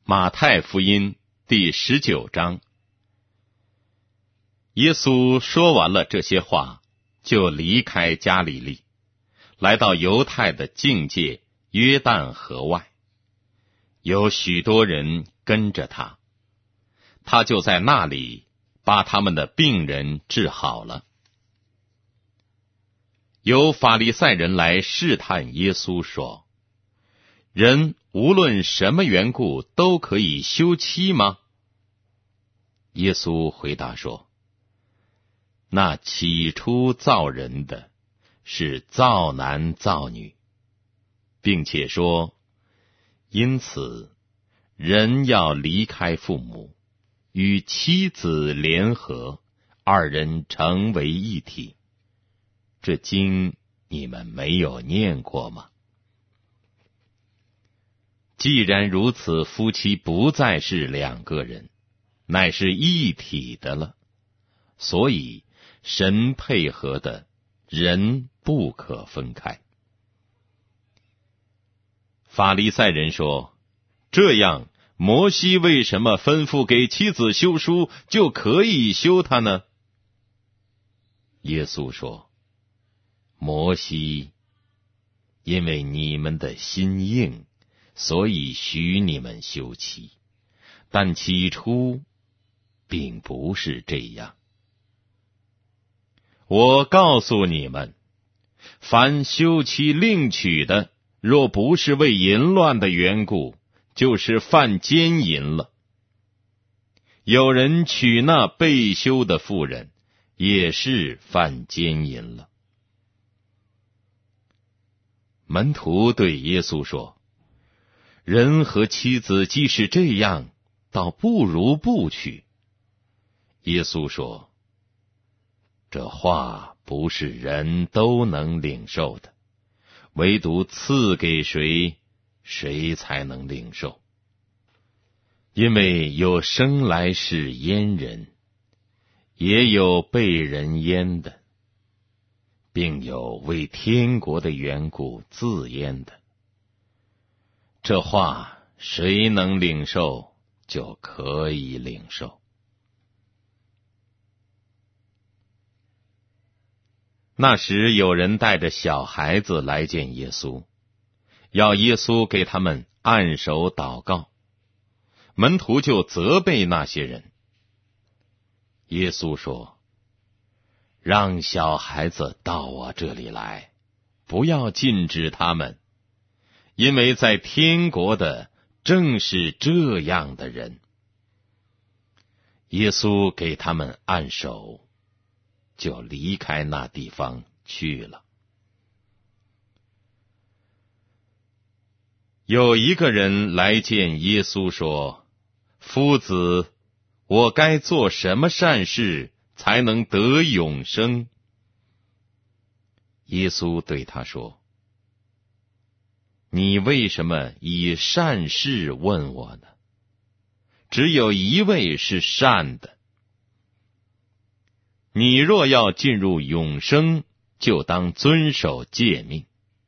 马太福音第19章。耶稣说完了这些话，就离开加利利，来到犹太的境界约旦河外，有许多人跟着他，他就在那里把他们的病人治好了。有法利赛人来试探耶稣说，人无论什么缘故都可以休妻吗？耶稣回答说，那起初造人的是造男造女，并且说，因此人要离开父母，与妻子联合，二人成为一体。这经你们没有念过吗？既然如此，夫妻不再是两个人，乃是一体的了。所以神配合的，人不可分开。法利赛人说，这样摩西为什么吩咐给妻子休书，就可以休她呢？耶稣说，摩西因为你们的心硬，所以许你们休妻，但起初并不是这样。我告诉你们，凡休妻另娶的，若不是为淫乱的缘故，就是犯奸淫了。有人娶那被休的妇人，也是犯奸淫了。门徒对耶稣说，人和妻子既是这样，倒不如不娶。耶稣说，这话不是人都能领受的，唯独赐给谁，谁才能领受。因为有生来是阉人，也有被人阉的，并有为天国的缘故自阉的。这话谁能领受，就可以领受。那时有人带着小孩子来见耶稣，要耶稣给他们按手祷告。门徒就责备那些人。耶稣说，让小孩子到我这里来，不要禁止他们，因为在天国的正是这样的人。耶稣给他们按手，就离开那地方去了。有一个人来见耶稣说，夫子，我该做什么善事才能得永生？耶稣对他说，你为什么以善事问我呢？只有一位是善的。你若要进入永生，就当遵守诫命。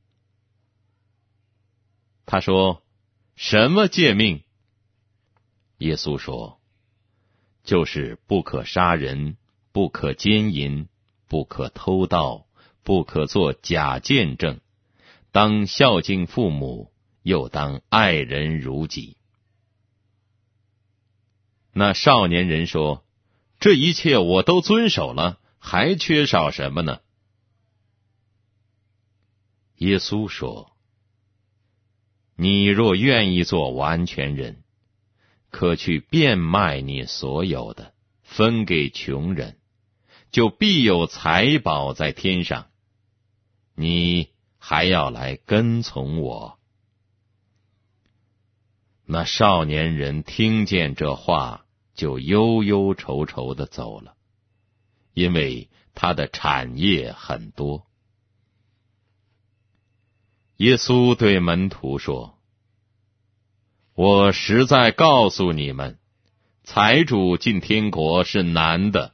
他说，什么诫命？耶稣说，就是不可杀人，不可奸淫，不可偷盗，不可作假见证，当孝敬父母，又当爱人如己。那少年人说，这一切我都遵守了，还缺少什么呢？耶稣说，你若愿意做完全人，可去变卖你所有的，分给穷人，就必有财宝在天上。你还要来跟从我。那少年人听见这话，就忧忧愁愁地走了，因为他的产业很多。耶稣对门徒说，我实在告诉你们，财主进天国是难的。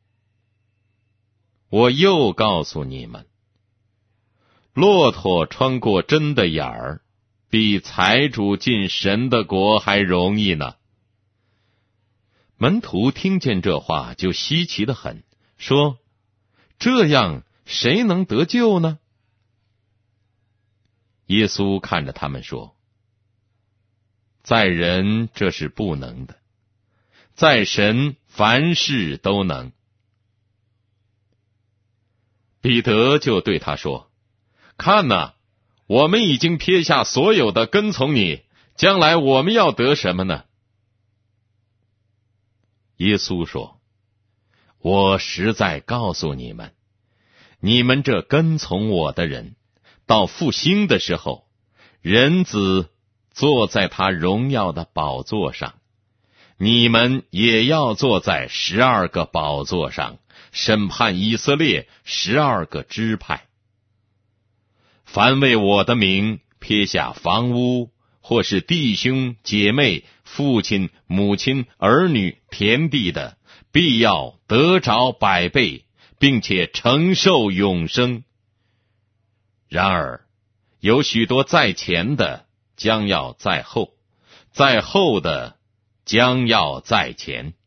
我又告诉你们，骆驼穿过针的眼儿， 比财主进神的国还容易呢。”门徒听见这话就稀奇得很，说：“这样谁能得救呢？”耶稣看着他们说：“在人这是不能的，在神凡事都能。”彼得就对他说：“看哪，我们已经撇下所有的跟从你，将来我们要得什么呢？”耶稣说：“我实在告诉你们，你们这跟从我的人，到复兴的时候，人子坐在他荣耀的宝座上，你们也要坐在12个宝座上，审判以色列12个支派。凡为我的名撇下房屋，或是弟兄姐妹、父亲母亲、儿女、田地的，必要得着100倍，并且承受永生。然而有许多在前的将要在后，在后的将要在前。”